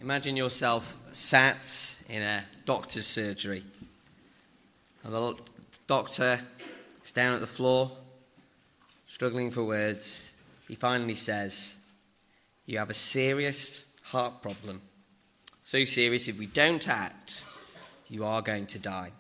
Imagine yourself sat in a doctor's surgery. And the doctor is down at the floor, struggling for words. He finally says, "You have a serious heart problem. So serious, if we don't act, you are going to die."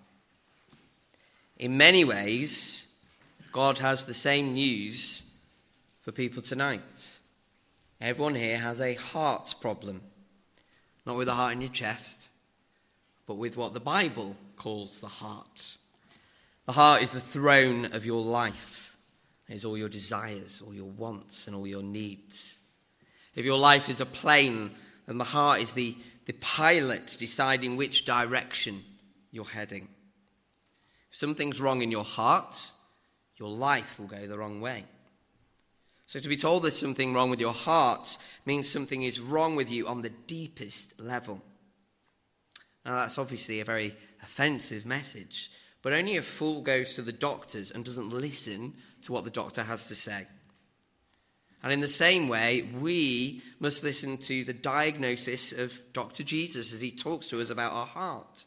In many ways, God has the same news for people tonight. Everyone here has a heart problem. Not with the heart in your chest, but with what the Bible calls the heart. The heart is the throne of your life. It is all your desires, all your wants, and all your needs. If your life is a plane, then the heart is the pilot deciding which direction you're heading. If something's wrong in your heart, your life will go the wrong way. So to be told there's something wrong with your heart means something is wrong with you on the deepest level. Now that's obviously a very offensive message, but only a fool goes to the doctors and doesn't listen to what the doctor has to say. And in the same way, we must listen to the diagnosis of Dr. Jesus as he talks to us about our heart.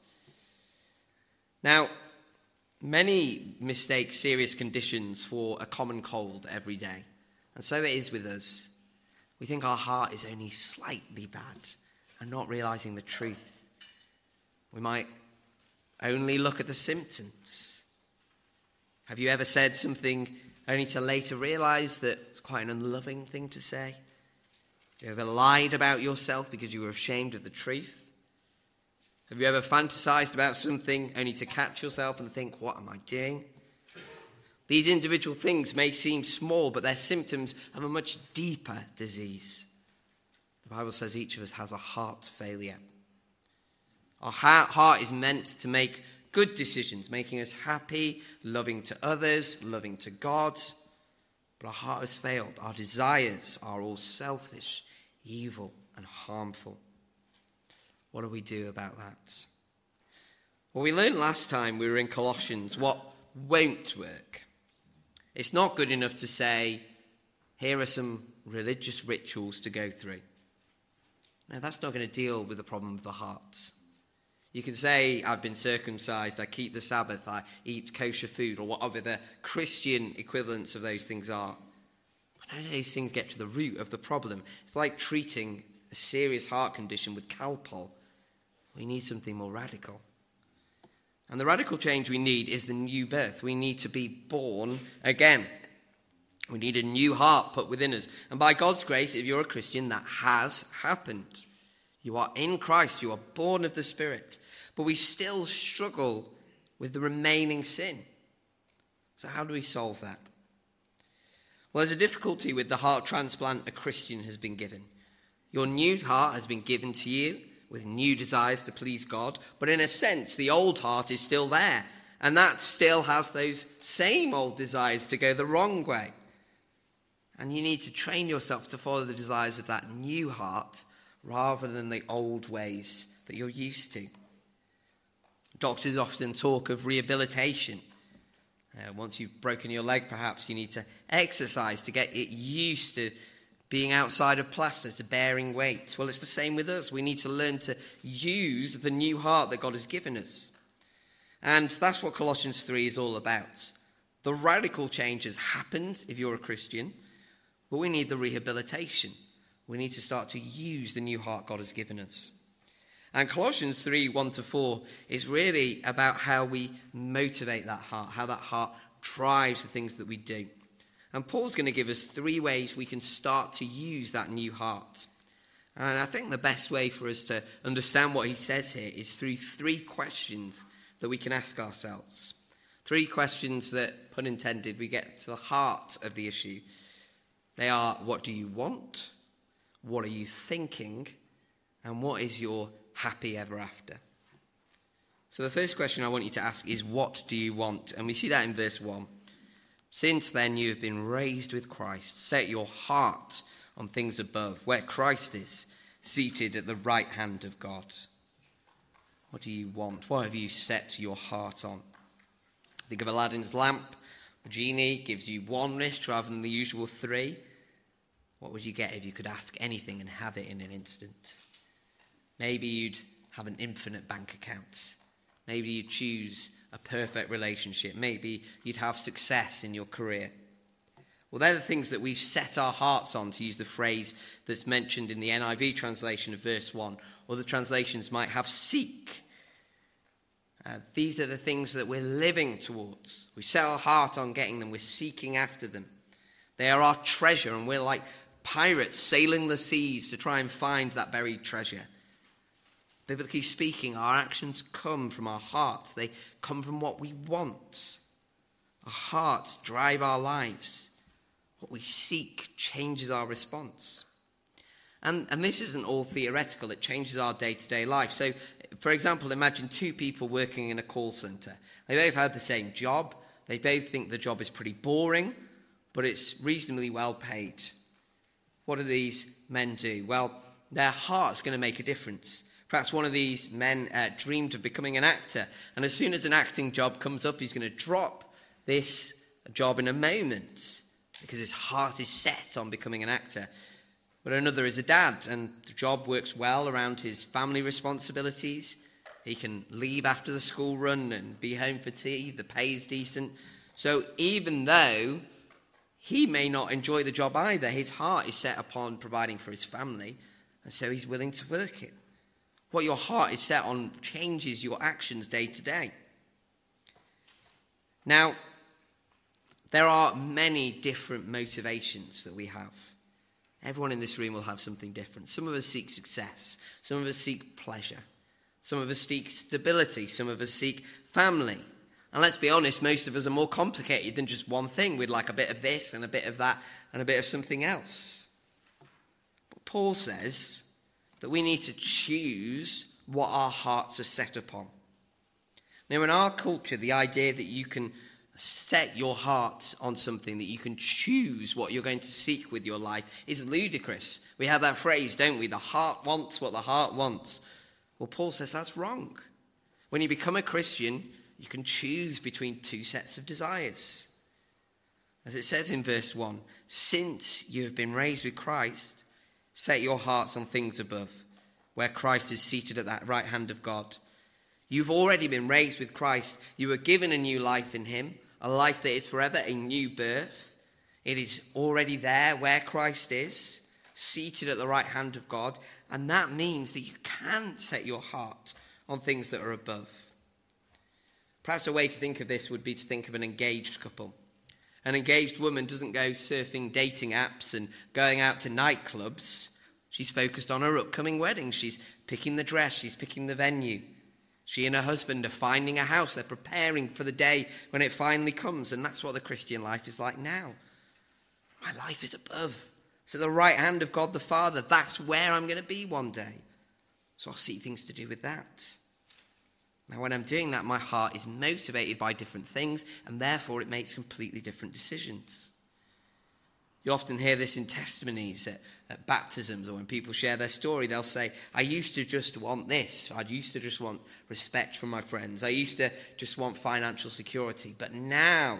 Now, many mistake serious conditions for a common cold every day. And so it is with us. We think our heart is only slightly bad and not realizing the truth. We might only look at the symptoms. Have you ever said something only to later realize that it's quite an unloving thing to say? Have you ever lied about yourself because you were ashamed of the truth? Have you ever fantasized about something only to catch yourself and think, what am I doing? These individual things may seem small, but they're symptoms of a much deeper disease. The Bible says each of us has a heart failure. Our heart is meant to make good decisions, making us happy, loving to others, loving to God. But our heart has failed. Our desires are all selfish, evil, and harmful. What do we do about that? Well, we learned last time we were in Colossians what won't work. It's not good enough to say, here are some religious rituals to go through. No, that's not going to deal with the problem of the heart. You can say, I've been circumcised, I keep the Sabbath, I eat kosher food, or whatever the Christian equivalents of those things are. But none of those things get to the root of the problem. It's like treating a serious heart condition with Calpol. We need something more radical. And the radical change we need is the new birth. We need to be born again. We need a new heart put within us. And by God's grace, if you're a Christian, that has happened. You are in Christ. You are born of the Spirit. But we still struggle with the remaining sin. So how do we solve that? Well, there's a difficulty with the heart transplant a Christian has been given. Your new heart has been given to you with new desires to please God. But in a sense, the old heart is still there. And that still has those same old desires to go the wrong way. And you need to train yourself to follow the desires of that new heart rather than the old ways that you're used to. Doctors often talk of rehabilitation. Once you've broken your leg, perhaps you need to exercise to get it used to being outside of plaster, to bearing weight. Well, it's the same with us. We need to learn to use the new heart that God has given us. And that's what Colossians 3 is all about. The radical change has happened if you're a Christian, but we need the rehabilitation. We need to start to use the new heart God has given us. And Colossians 3, 1-4 is really about how we motivate that heart, how that heart drives the things that we do. And Paul's going to give us 3 ways we can start to use that new heart. And I think the best way for us to understand what he says here is through 3 questions that we can ask ourselves. 3 questions that, pun intended, we get to the heart of the issue. They are, what do you want? What are you thinking? And what is your happy ever after? So the first question I want you to ask is, what do you want? And we see that in verse 1. Since then you have been raised with Christ. Set your heart on things above, where Christ is, seated at the right hand of God. What do you want? What have you set your heart on? Think of Aladdin's lamp. The genie gives you 1 wish rather than the usual 3. What would you get if you could ask anything and have it in an instant? Maybe you'd have an infinite bank account. Maybe you'd choose a perfect relationship. Maybe you'd have success in your career. Well, they're the things that we've set our hearts on, to use the phrase that's mentioned in the NIV translation of verse 1. Other translations might have seek. These are the things that we're living towards. We set our heart on getting them. We're seeking after them. They are our treasure, and we're like pirates sailing the seas to try and find that buried treasure. Biblically speaking, our actions come from our hearts. They come from what we want. Our hearts drive our lives. What we seek changes our response. And this isn't all theoretical. It changes our day-to-day life. So, for example, imagine two people working in a call centre. They both have the same job. They both think the job is pretty boring, but it's reasonably well paid. What do these men do? Well, their heart's going to make a difference. Perhaps one of these men dreamed of becoming an actor, and as soon as an acting job comes up, he's going to drop this job in a moment because his heart is set on becoming an actor. But another is a dad, and the job works well around his family responsibilities. He can leave after the school run and be home for tea. The pay's decent. So even though he may not enjoy the job either, his heart is set upon providing for his family, and so he's willing to work it. What your heart is set on changes your actions day to day. Now, there are many different motivations that we have. Everyone in this room will have something different. Some of us seek success. Some of us seek pleasure. Some of us seek stability. Some of us seek family. And let's be honest, most of us are more complicated than just one thing. We'd like a bit of this and a bit of that and a bit of something else. But Paul says that we need to choose what our hearts are set upon. Now, in our culture, the idea that you can set your heart on something, that you can choose what you're going to seek with your life, is ludicrous. We have that phrase, don't we? The heart wants what the heart wants. Well, Paul says that's wrong. When you become a Christian, you can choose between two sets of desires. As it says in verse 1, since you have been raised with Christ, set your hearts on things above, where Christ is seated at that right hand of God. You've already been raised with Christ. You were given a new life in him, a life that is forever a new birth. It is already there where Christ is, seated at the right hand of God. And that means that you can set your heart on things that are above. Perhaps a way to think of this would be to think of an engaged couple. An engaged woman doesn't go surfing dating apps and going out to nightclubs. She's focused on her upcoming wedding. She's picking the dress. She's picking the venue. She and her husband are finding a house. They're preparing for the day when it finally comes. And that's what the Christian life is like now. My life is above. It's at the right hand of God the Father. That's where I'm going to be one day. So I'll see things to do with that. Now, when I'm doing that, my heart is motivated by different things, and therefore it makes completely different decisions. You'll often hear this in testimonies at baptisms, or when people share their story, they'll say, I used to just want this. I used to just want respect from my friends. I used to just want financial security. But now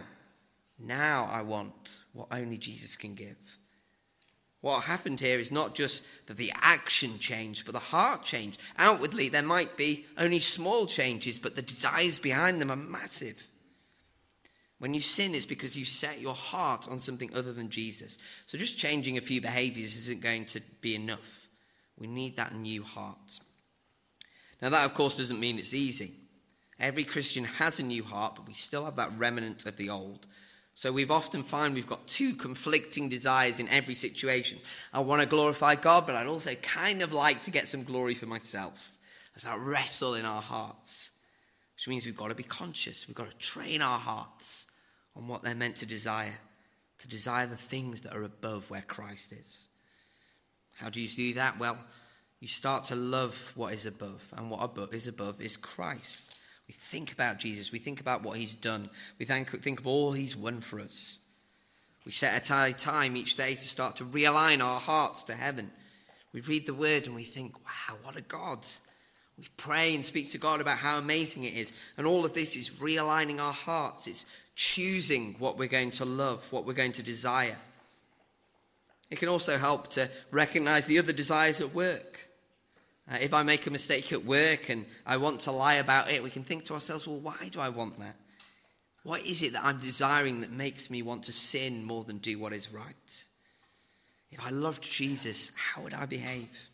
I want what only Jesus can give. What happened here is not just that the action changed, but the heart changed. Outwardly, there might be only small changes, but the desires behind them are massive. When you sin, it's because you set your heart on something other than Jesus. So just changing a few behaviors isn't going to be enough. We need that new heart. Now, that, of course, doesn't mean it's easy. Every Christian has a new heart, but we still have that remnant of the old. So we've often found we've got two conflicting desires in every situation. I want to glorify God, but I'd also kind of like to get some glory for myself. There's that wrestle in our hearts, which means we've got to be conscious. We've got to train our hearts on what they're meant to desire the things that are above where Christ is. How do you do that? Well, you start to love what is above, and what is above is Christ. We think about Jesus. We think about what he's done. We think of all he's won for us. We set aside time each day to start to realign our hearts to heaven. We read the word and we think, wow, what a God. We pray and speak to God about how amazing it is. And all of this is realigning our hearts. It's choosing what we're going to love, what we're going to desire. It can also help to recognize the other desires at work. If I make a mistake at work and I want to lie about it, we can think to ourselves, well, why do I want that? What is it that I'm desiring that makes me want to sin more than do what is right? If I loved Jesus, how would I behave?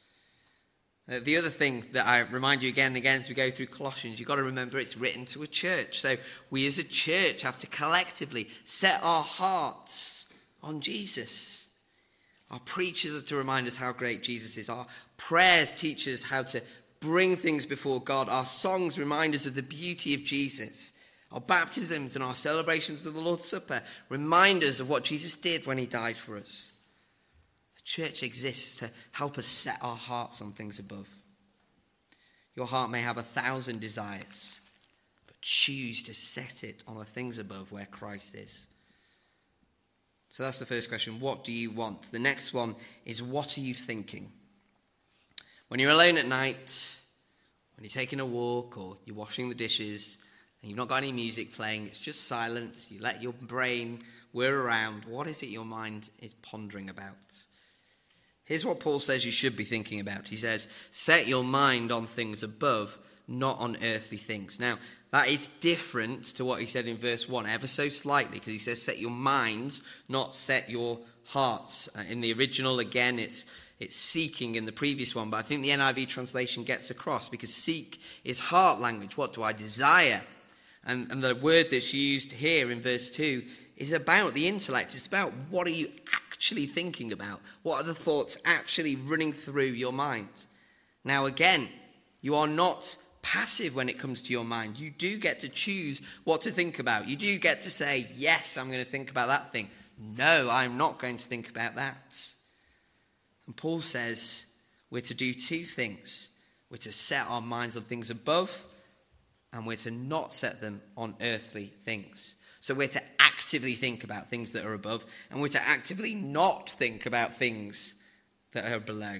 The other thing that I remind you again and again as we go through Colossians, you've got to remember it's written to a church. So we as a church have to collectively set our hearts on Jesus. Our preachers are to remind us how great Jesus is. Our prayers teach us how to bring things before God. Our songs remind us of the beauty of Jesus. Our baptisms and our celebrations of the Lord's Supper remind us of what Jesus did when he died for us. The church exists to help us set our hearts on things above. Your heart may have 1,000 desires, but choose to set it on the things above where Christ is. So that's the first question. What do you want? The next one is, what are you thinking? When you're alone at night, when you're taking a walk or you're washing the dishes and you've not got any music playing, it's just silence, you let your brain whir around, what is it your mind is pondering about? Here's what Paul says you should be thinking about. He says, set your mind on things above, not on earthly things. Now, that is different to what he said in verse 1, ever so slightly, because he says set your minds, not set your hearts. In the original, again, it's seeking in the previous one, but I think the NIV translation gets across, because seek is heart language. What do I desire? And the word that's used here in verse 2 is about the intellect. It's about what are you actually thinking about? What are the thoughts actually running through your mind? Now, again, you are not passive when it comes to your mind. You do get to choose what to think about. You do get to say, yes, I'm going to think about that thing. No, I'm not going to think about that. And Paul says we're to do two things. We're to set our minds on things above, and we're to not set them on earthly things. So we're to actively think about things that are above, and we're to actively not think about things that are below.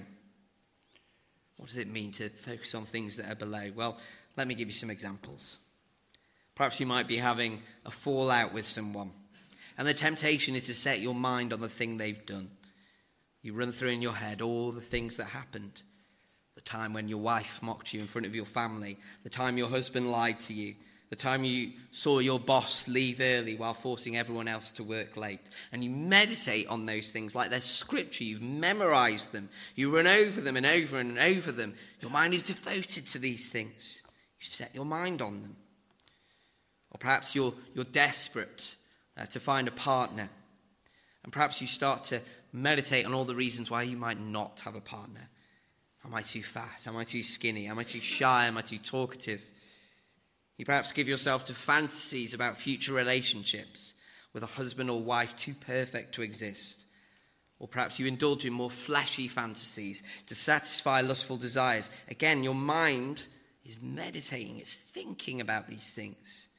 What does it mean to focus on things that are below? Well, let me give you some examples. Perhaps you might be having a fallout with someone, and the temptation is to set your mind on the thing they've done. You run through in your head all the things that happened. The time when your wife mocked you in front of your family, the time your husband lied to you, the time you saw your boss leave early while forcing everyone else to work late. And you meditate on those things like they're scripture. You've memorized them. You run over them and over and over them. Your mind is devoted to these things. You set your mind on them. Or perhaps you're desperate to find a partner. And perhaps you start to meditate on all the reasons why you might not have a partner. Am I too fat? Am I too skinny? Am I too shy? Am I too talkative? You perhaps give yourself to fantasies about future relationships with a husband or wife too perfect to exist. Or perhaps you indulge in more fleshy fantasies to satisfy lustful desires. Again, your mind is meditating, it's thinking about these things.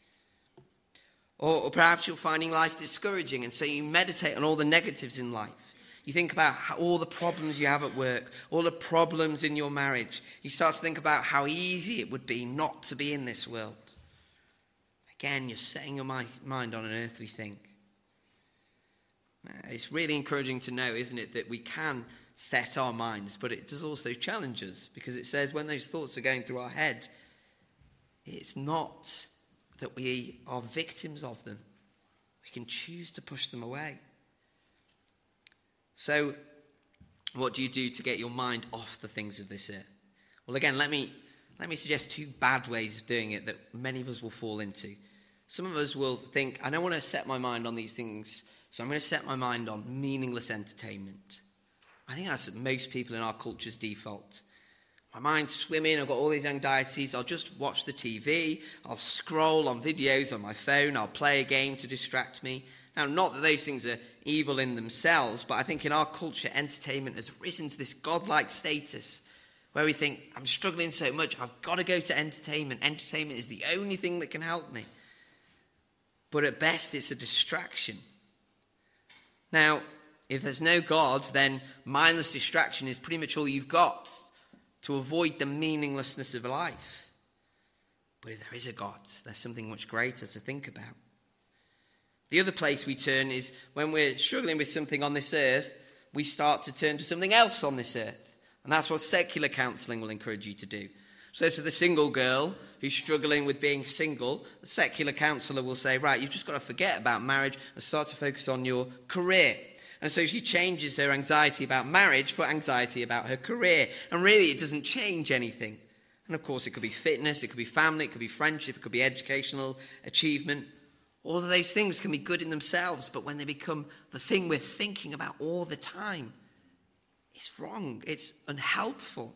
Or perhaps you're finding life discouraging, and so you meditate on all the negatives in life. You think about all the problems you have at work, all the problems in your marriage. You start to think about how easy it would be not to be in this world. Again, you're setting your mind on an earthly thing. It's really encouraging to know, isn't it, that we can set our minds, but it does also challenge us, because it says when those thoughts are going through our head, it's not that we are victims of them. We can choose to push them away. So, what do you do to get your mind off the things of this earth? Well, again, let me suggest two bad ways of doing it that many of us will fall into. Some of us will think, I don't want to set my mind on these things, so I'm going to set my mind on meaningless entertainment. I think that's most people in our culture's default. My mind's swimming, I've got all these anxieties, I'll just watch the TV, I'll scroll on videos on my phone, I'll play a game to distract me. Now, not that those things are evil in themselves, but I think in our culture, entertainment has risen to this godlike status where we think, I'm struggling so much, I've got to go to entertainment. Entertainment is the only thing that can help me. But at best, it's a distraction. Now, if there's no God, then mindless distraction is pretty much all you've got to avoid the meaninglessness of life. But if there is a God, there's something much greater to think about. The other place we turn is when we're struggling with something on this earth, we start to turn to something else on this earth. And that's what secular counselling will encourage you to do. So to the single girl who's struggling with being single, the secular counsellor will say, right, you've just got to forget about marriage and start to focus on your career. And so she changes her anxiety about marriage for anxiety about her career. And really, it doesn't change anything. And of course, it could be fitness, it could be family, it could be friendship, it could be educational achievement. All of those things can be good in themselves, but when they become the thing we're thinking about all the time, it's wrong, it's unhelpful.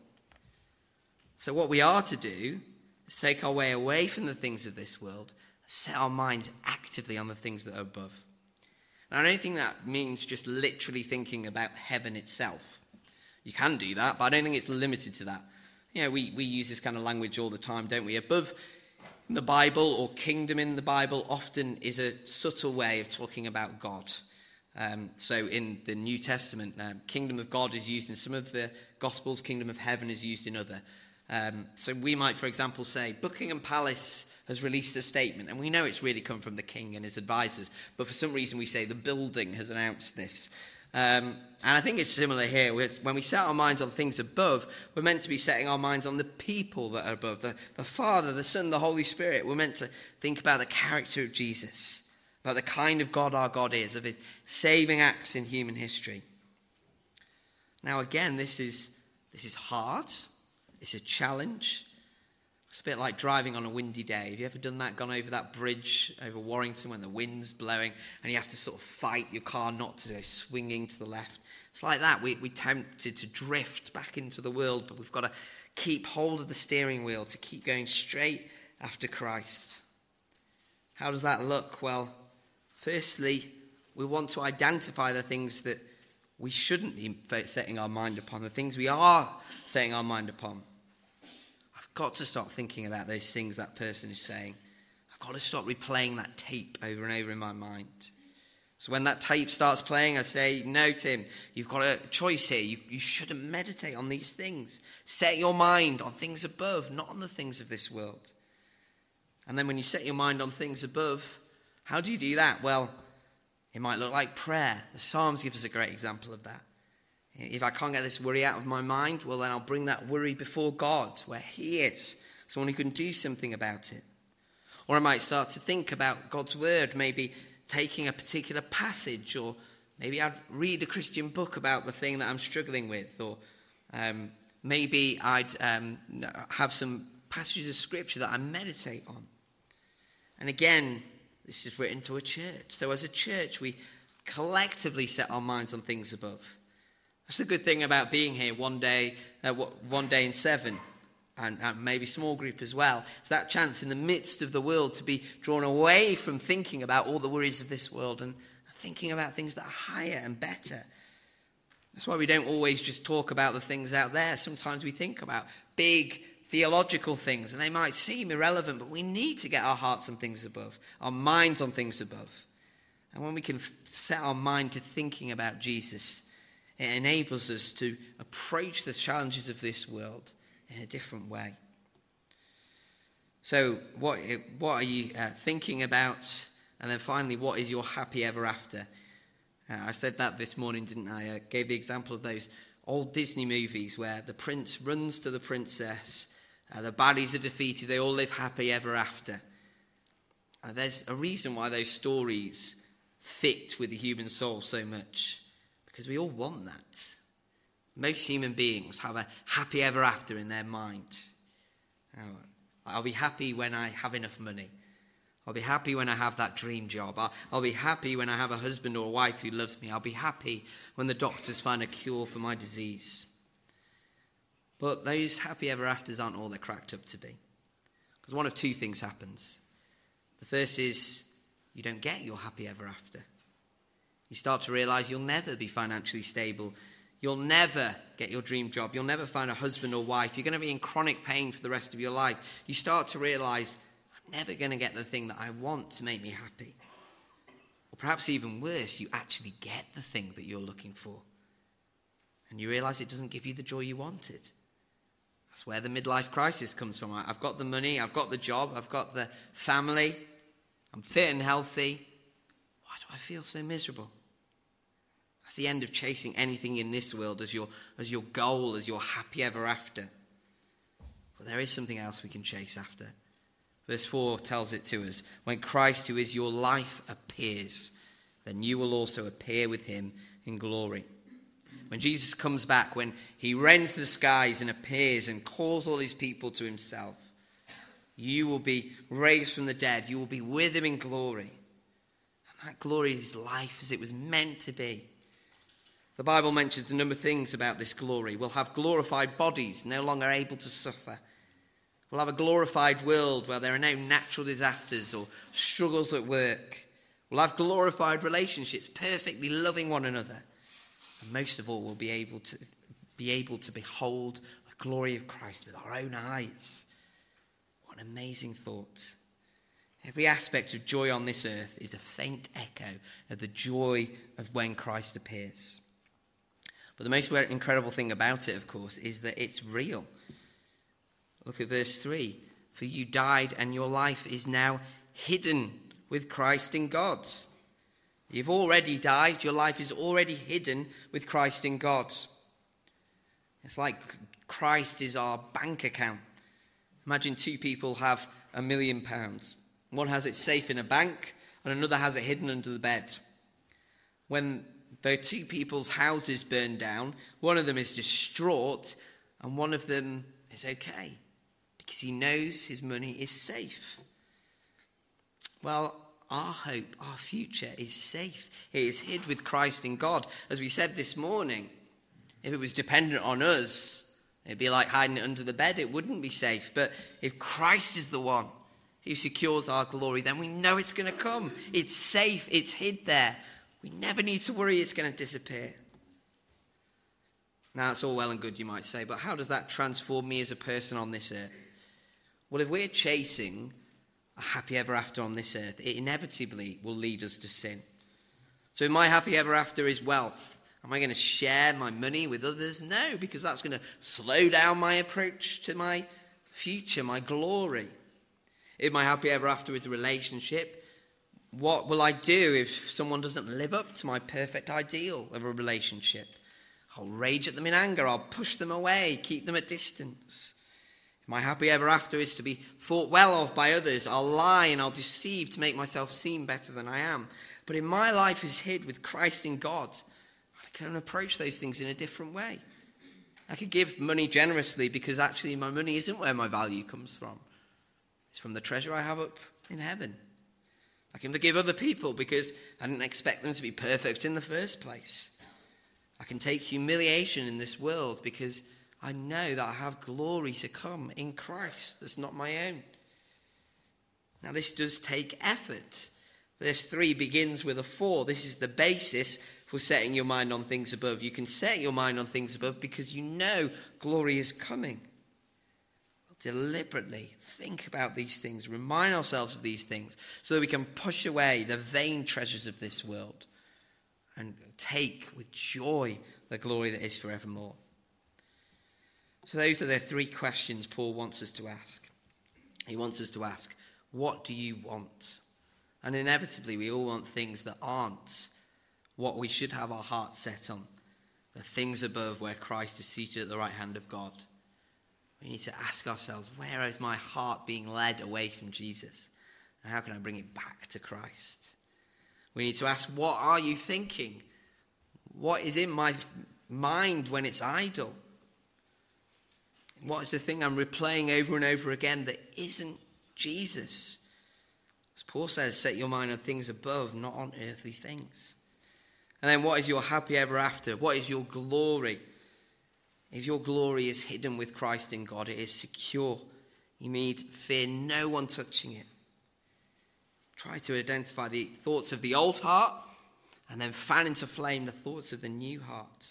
So what we are to do is take our way away from the things of this world and set our minds actively on the things that are above. And I don't think that means just literally thinking about heaven itself. You can do that, but I don't think it's limited to that. You know, we use this kind of language all the time, don't we? Above in the Bible, or kingdom in the Bible, often is a subtle way of talking about God. So in the New Testament, kingdom of God is used in some of the Gospels, kingdom of heaven is used in other. So we might, for example, say Buckingham Palace has released a statement, and we know it's really come from the king and his advisors, but for some reason we say the building has announced this. And I think it's similar here. When we set our minds on things above, we're meant to be setting our minds on the people that are above, the Father, the Son, the Holy Spirit. We're meant to think about the character of Jesus, about the kind of God our God is, of his saving acts in human history. Now again, this is hard. It's a challenge. It's a bit like driving on a windy day. Have you ever done that, gone over that bridge over Warrington when the wind's blowing and you have to sort of fight your car not to go swinging to the left? It's like that. We're tempted to drift back into the world, but we've got to keep hold of the steering wheel to keep going straight after Christ. How does that look? Well, firstly, we want to identify the things that we shouldn't be setting our mind upon, the things we are setting our mind upon. Got to stop thinking about those things that person is saying. I've got to stop replaying that tape over and over in my mind. So when that tape starts playing, I say, no, Tim, you've got a choice here. You shouldn't meditate on these things. Set your mind on things above, not on the things of this world. And then when you set your mind on things above, how do you do that? Well, it might look like prayer. The Psalms give us a great example of that. If I can't get this worry out of my mind, well, then I'll bring that worry before God, where he is, someone who can do something about it. Or I might start to think about God's word, maybe taking a particular passage, or maybe I'd read a Christian book about the thing that I'm struggling with, or maybe I'd have some passages of scripture that I meditate on. And again, this is written to a church. So as a church, we collectively set our minds on things above. That's the good thing about being here one day in 7, and maybe small group as well. It's that chance in the midst of the world to be drawn away from thinking about all the worries of this world and thinking about things that are higher and better. That's why we don't always just talk about the things out there. Sometimes we think about big theological things, and they might seem irrelevant, but we need to get our hearts on things above, our minds on things above. And when we can set our mind to thinking about Jesus, it enables us to approach the challenges of this world in a different way. So what are you thinking about? And then finally, what is your happy ever after? I said that this morning, didn't I? I gave the example of those old Disney movies where the prince runs to the princess, the baddies are defeated, they all live happy ever after. There's a reason why those stories fit with the human soul so much. Because we all want that. Most human beings have a happy ever after in their mind. I'll be happy when I have enough money. I'll be happy when I have that dream job. I'll be happy when I have a husband or a wife who loves me. I'll be happy when the doctors find a cure for my disease. But those happy ever afters aren't all they're cracked up to be. Because one of two things happens. The first is you don't get your happy ever after. You start to realize you'll never be financially stable. You'll never get your dream job. You'll never find a husband or wife. You're going to be in chronic pain for the rest of your life. You start to realize, I'm never going to get the thing that I want to make me happy. Or perhaps even worse, you actually get the thing that you're looking for. And you realize it doesn't give you the joy you wanted. That's where the midlife crisis comes from. I've got the money, I've got the job, I've got the family, I'm fit and healthy. Why do I feel so miserable? That's the end of chasing anything in this world as your goal, as your happy ever after. But there is something else we can chase after. Verse 4 tells it to us. When Christ, who is your life, appears, then you will also appear with him in glory. When Jesus comes back, when he rends the skies and appears and calls all his people to himself, you will be raised from the dead. You will be with him in glory. And that glory is life as it was meant to be. The Bible mentions a number of things about this glory. We'll have glorified bodies, no longer able to suffer. We'll have a glorified world where there are no natural disasters or struggles at work. We'll have glorified relationships, perfectly loving one another. And most of all, we'll be able to behold the glory of Christ with our own eyes. What an amazing thought. Every aspect of joy on this earth is a faint echo of the joy of when Christ appears. But the most incredible thing about it, of course, is that it's real. Look at verse 3. For you died and your life is now hidden with Christ in God. You've already died. Your life is already hidden with Christ in God. It's like Christ is our bank account. Imagine two people have £1 million. One has it safe in a bank and another has it hidden under the bed. When the two people's houses burn down, one of them is distraught and one of them is okay because he knows his money is safe. Well, our hope, our future is safe. It is hid with Christ in God. As we said this morning, if it was dependent on us, it'd be like hiding it under the bed. It wouldn't be safe. But if Christ is the one who secures our glory, then we know it's going to come. It's safe. It's hid there. We never need to worry it's going to disappear. Now, that's all well and good, you might say, but how does that transform me as a person on this earth? Well, if we're chasing a happy ever after on this earth, it inevitably will lead us to sin. So if my happy ever after is wealth, am I going to share my money with others? No, because that's going to slow down my approach to my future, my glory. If my happy ever after is a relationship, what will I do if someone doesn't live up to my perfect ideal of a relationship? I'll rage at them in anger. I'll push them away, keep them at distance. If my happy ever after is to be thought well of by others, I'll lie and I'll deceive to make myself seem better than I am. But if my life is hid with Christ in God, I can approach those things in a different way. I could give money generously because actually my money isn't where my value comes from. It's from the treasure I have up in heaven. I can forgive other people because I didn't expect them to be perfect in the first place. I can take humiliation in this world because I know that I have glory to come in Christ that's not my own. Now this does take effort. Verse 3 begins with a 4. This is the basis for setting your mind on things above. You can set your mind on things above because you know glory is coming. Deliberately think about these things, remind ourselves of these things so that we can push away the vain treasures of this world and take with joy the glory that is forevermore. So those are the 3 questions Paul wants us to ask. He wants us to ask, what do you want? And inevitably we all want things that aren't what we should have our hearts set on, the things above where Christ is seated at the right hand of God. We need to ask ourselves, where is my heart being led away from Jesus? And how can I bring it back to Christ? We need to ask, what are you thinking? What is in my mind when it's idle? What is the thing I'm replaying over and over again that isn't Jesus? As Paul says, set your mind on things above, not on earthly things. And then what is your happy ever after? What is your glory? If your glory is hidden with Christ in God, it is secure. You need fear no one touching it. Try to identify the thoughts of the old heart and then fan into flame the thoughts of the new heart.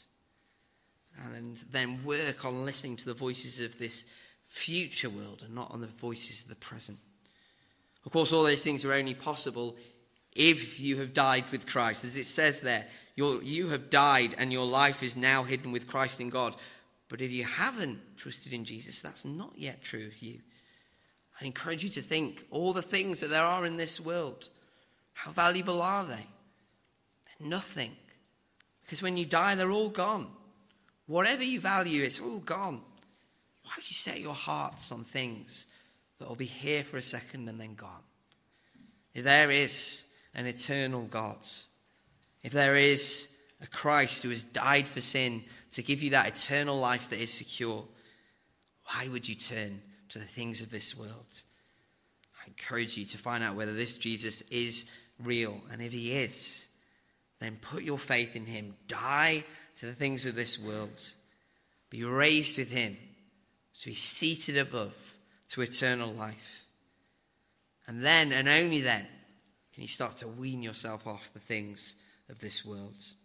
And then work on listening to the voices of this future world and not on the voices of the present. Of course, all those things are only possible if you have died with Christ. As it says there, you have died and your life is now hidden with Christ in God. But if you haven't trusted in Jesus, that's not yet true of you. I encourage you to think all the things that there are in this world. How valuable are they? They're nothing. Because when you die, they're all gone. Whatever you value, it's all gone. Why would you set your hearts on things that will be here for a second and then gone? If there is an eternal God, if there is a Christ who has died for sin to give you that eternal life that is secure, why would you turn to the things of this world? I encourage you to find out whether this Jesus is real. And if he is, then put your faith in him. Die to the things of this world. Be raised with him to be seated above to eternal life. And then, and only then, can you start to wean yourself off the things of this world.